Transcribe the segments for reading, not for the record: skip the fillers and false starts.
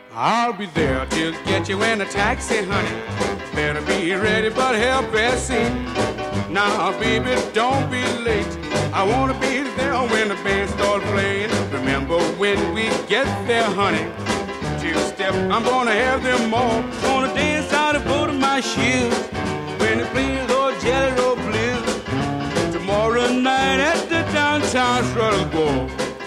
I'll be there to get you in a taxi, honey. Better be ready, but help us see. Now, baby, don't be late. I wanna be there when the band starts playing. Remember when we get there, honey. Two-step, I'm gonna have them all. Gonna dance out of both of my shoes when they play those Jelly Roll Blues. Tomorrow night at the downtown Strutter's.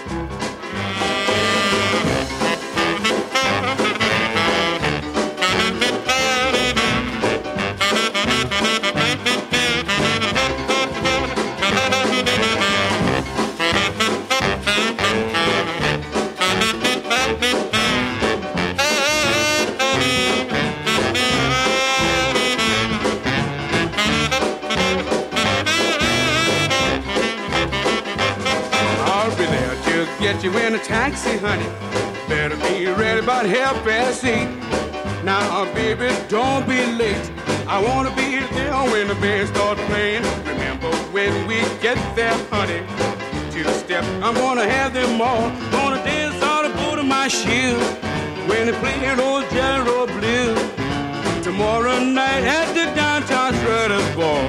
Get you in a taxi, honey. Better be ready about 8:30. Now, baby, don't be late. I wanna be there when the band starts playing. Remember when we get there, honey. Two-step, I'm gonna have them all. Gonna dance all the boot of my shoes when they play those Jelly Roll Blues. Tomorrow night at the downtown Strutter's Ball.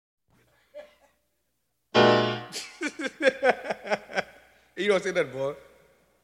You don't say that, boy.